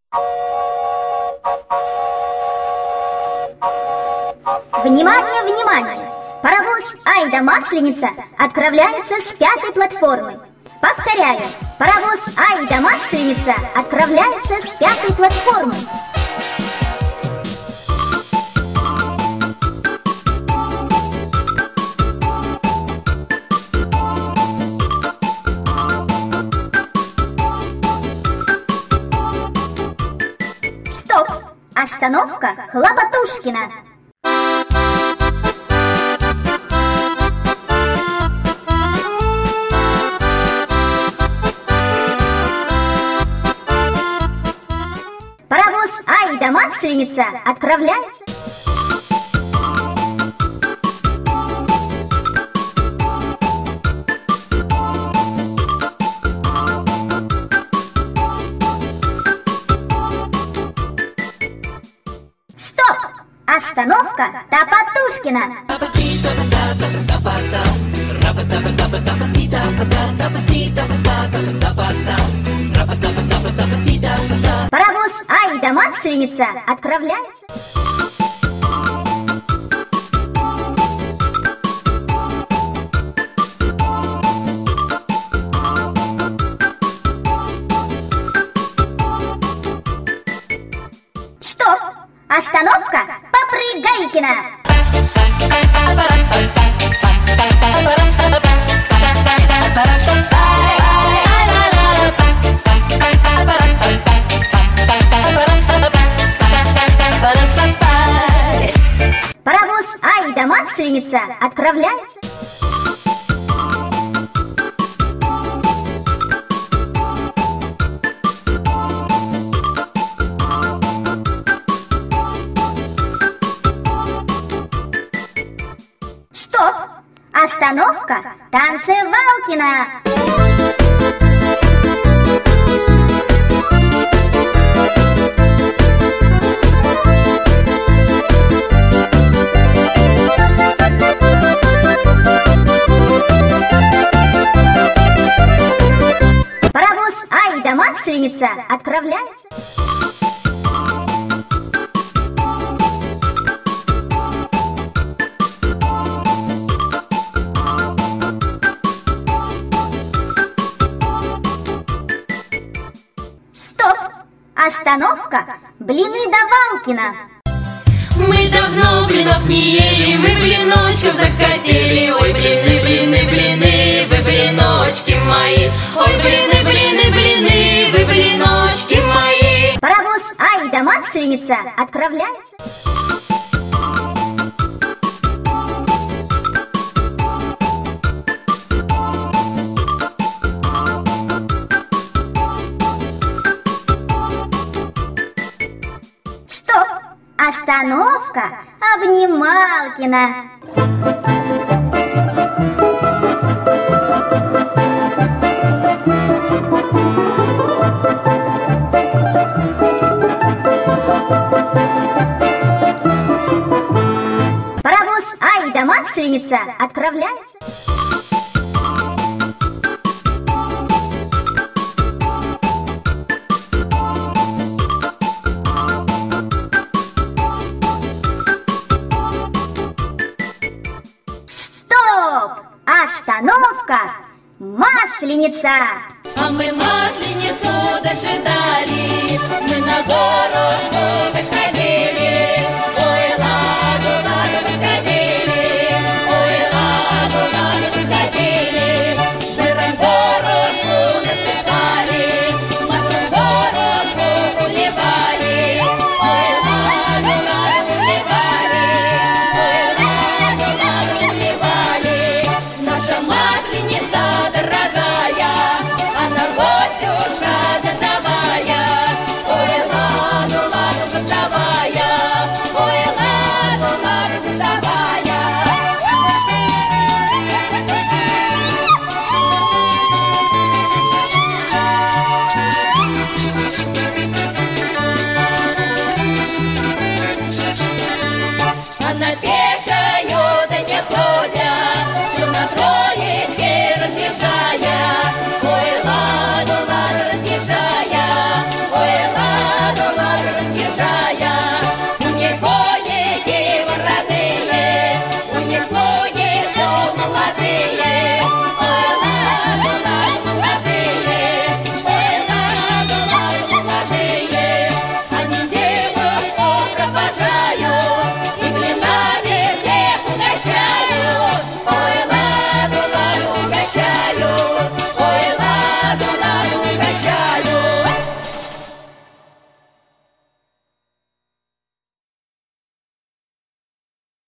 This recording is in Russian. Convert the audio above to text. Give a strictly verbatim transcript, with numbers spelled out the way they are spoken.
Внимание, внимание! Паровоз «Ай-да-Масленица» отправляется с пятой платформы. Повторяю, паровоз «Ай-да-Масленица» отправляется с пятой платформы. Стоп! Остановка Хлопотушкина. Паровоз «Ай-да-Масленица» отправляется. Стоп! Остановка Топотушкина. Паровоз «Ай-да-Масленица» отправляется. Стоп! Остановка Попрыгайкина. Паровоз «Ай-да-Масленица» отправляется. Стоп! Остановка Танцевалкина. Паровоз «Ай-да-Масленица» отправляется. Стоп! Остановка Блины-Давалкина. Мы давно блинов не ели, мы блиночков захотели. Ой, блины, блины, блины, вы блиночки мои. Ой, блины, блины, блины, вы блиночки мои. Паровоз «Ай-да-Масленица» отправляется. Стоп! Остановка Обнималкина. Паровоз «Ай-да-Масленица» отправляется. Стоп! Остановка Масленица. А мы Масленицу дожидались, мы